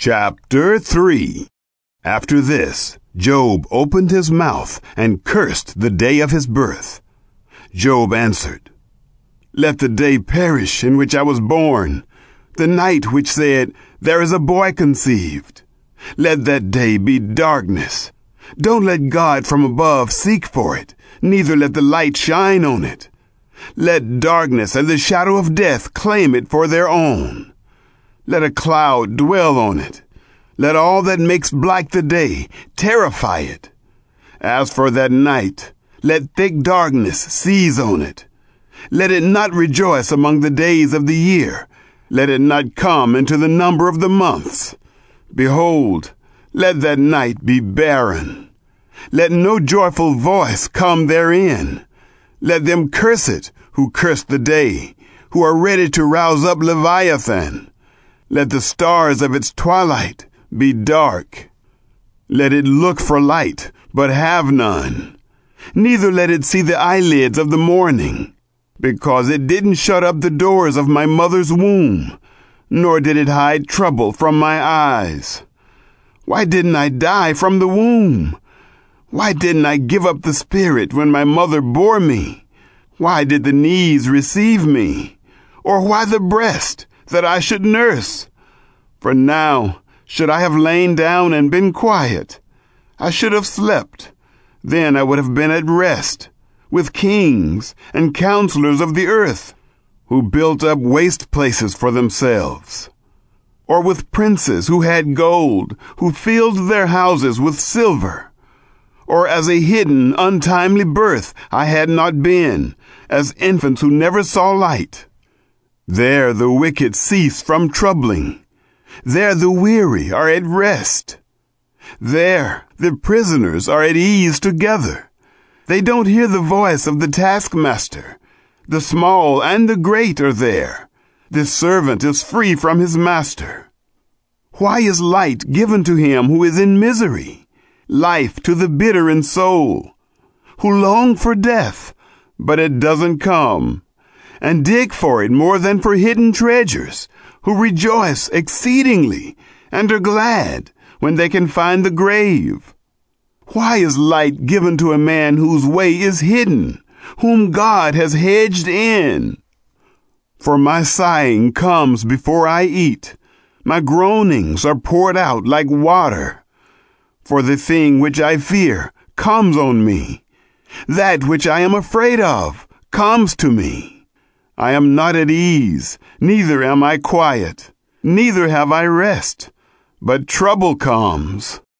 Chapter 3. After this, Job opened his mouth and cursed the day of his birth. Job answered, "Let the day perish in which I was born, the night which said, there is a boy conceived. Let that day be darkness. Don't let God from above seek for it, neither let the light shine on it. Let darkness and the shadow of death claim it for their own. Let a cloud dwell on it. Let all that makes black the day terrify it. As for that night, let thick darkness seize on it. Let it not rejoice among the days of the year. Let it not come into the number of the months. Behold, let that night be barren. Let no joyful voice come therein. Let them curse it who curse the day, who are ready to rouse up Leviathan. Let the stars of its twilight be dark. Let it look for light, but have none. Neither let it see the eyelids of the morning, because it didn't shut up the doors of my mother's womb, nor did it hide trouble from my eyes. Why didn't I die from the womb? Why didn't I give up the spirit when my mother bore me? Why did the knees receive me? Or why the breast, that I should nurse? For now should I have lain down and been quiet. I should have slept. Then I would have been at rest with kings and counselors of the earth, who built up waste places for themselves. Or with princes who had gold, who filled their houses with silver. Or as a hidden, untimely birth I had not been, as infants who never saw light. There the wicked cease from troubling. There the weary are at rest. There the prisoners are at ease together. They don't hear the voice of the taskmaster. The small and the great are there. The servant is free from his master. Why is light given to him who is in misery? Life to the bitter in soul, who long for death, but it doesn't come, and dig for it more than for hidden treasures, who rejoice exceedingly and are glad when they can find the grave. Why is light given to a man whose way is hidden, whom God has hedged in? For my sighing comes before I eat. My groanings are poured out like water. For the thing which I fear comes on me. That which I am afraid of comes to me. I am not at ease, neither am I quiet, neither have I rest, but trouble comes.